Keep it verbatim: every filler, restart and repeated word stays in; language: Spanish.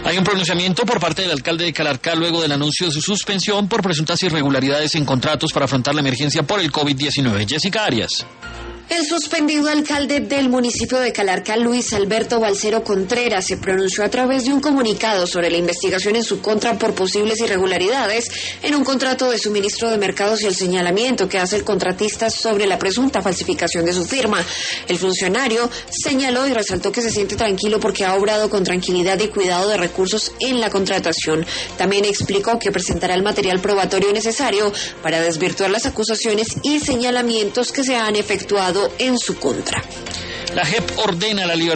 Hay un pronunciamiento por parte del alcalde de Calarcá luego del anuncio de su suspensión por presuntas irregularidades en contratos para afrontar la emergencia por el COVID diecinueve. Jessica Arias. El suspendido alcalde del municipio de Calarcá, Luis Alberto Balcero Contreras, se pronunció a través de un comunicado sobre la investigación en su contra por posibles irregularidades en un contrato de suministro de mercados y el señalamiento que hace el contratista sobre la presunta falsificación de su firma. El funcionario señaló y resaltó que se siente tranquilo porque ha obrado con tranquilidad y cuidado de recursos en la contratación. También explicó que presentará el material probatorio necesario para desvirtuar las acusaciones y señalamientos que se han efectuado en su contra. La J E P ordena la libertad